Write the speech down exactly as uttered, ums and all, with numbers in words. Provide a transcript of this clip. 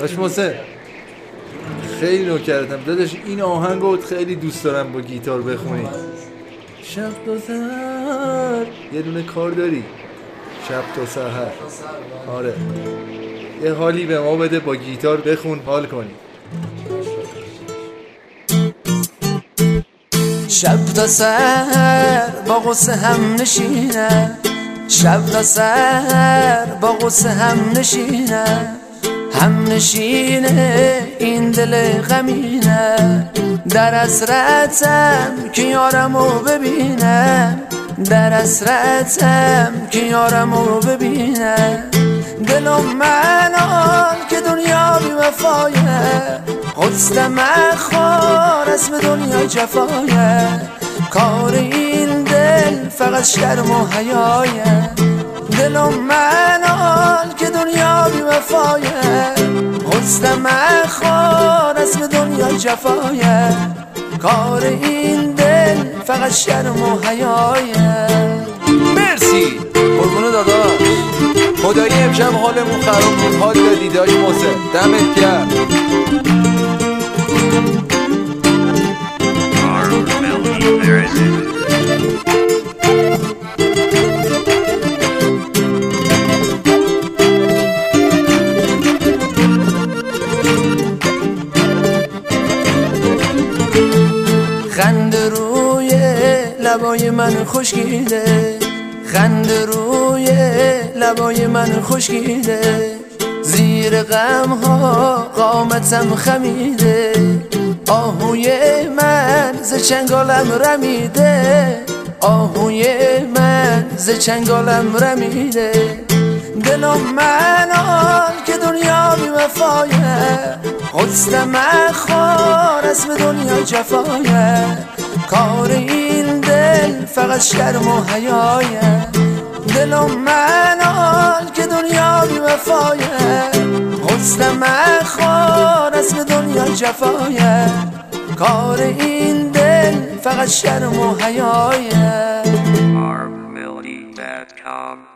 باش محسن خیلی نوکرتم داداش، این آهنگو خیلی دوست دارم با گیتار بخونی. شب تا سحر یه دونه کار داری؟ شب تا سحر. آره یه حالی به ما بده، با گیتار بخون حال کنی. شب تا سحر با غصه هم نشینم، شب تا سحر با غصه هم نشینم، هم نشینه این دل غمینه، در حسرتم که یارمو ببینم، در حسرتم که یارمو ببینم. دلم منال که دنیا بی وفایه، حسن مخوار اسم دنیا جفایه، کار این دل فقط شرم و حیایه. دلم منال که دنیا بی وفایه، حسن مخوار اسم دنیا جفایه، کار این دل فقط شرم و حیایه. مرسی قربونو داداش، خدایی امشب حالمون خراب بود، حال دادی داش محسن، دمت گرم. خنده روی لبای من خشکیده، خنده روی لبای من خشکیده، زیر غم ها قامتم خمیده، آهوی من ز چنگالم رمیده، آهوی من ز چنگالم رمیده. دلم منال که دنیا بی وفایه، حسن مخوار اسم دنیا جفایه، کار این دل فقط شرم و حیایه. دلم منال که دنیا بی وفایه، حسن مخوار اسم دنیا جفایه، کار این دل فقط شرم و حیایه. armelody dot com